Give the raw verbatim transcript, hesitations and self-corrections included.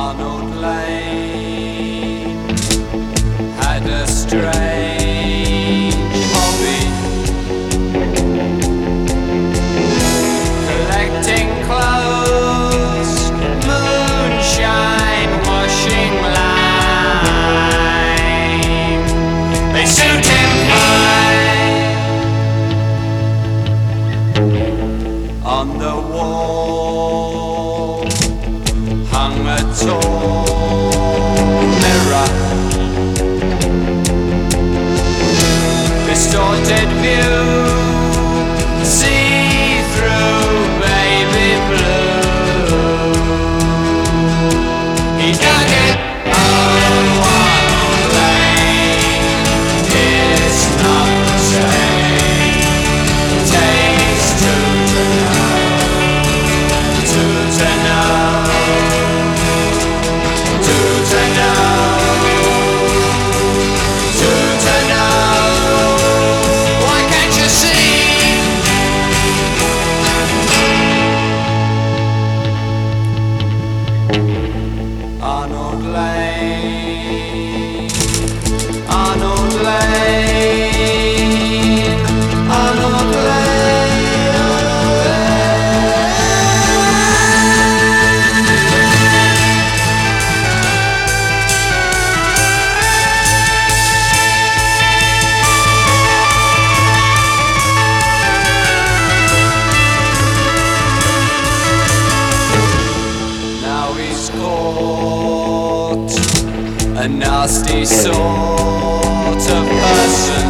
Arnold Lane had a strange hobby, collecting clothes, moonshine, washing line. They suit him fine. On the wall hung a tall mirror, distorted view, see through baby blue. He dug it oh, Arnold Lane. It's not the same. Takes two to know, two to know, two to know, two to know. Why can't you see? Arnold Lane, Arnold Lane, Arnold Lane, Arnold Now he's caught, a nasty sort of person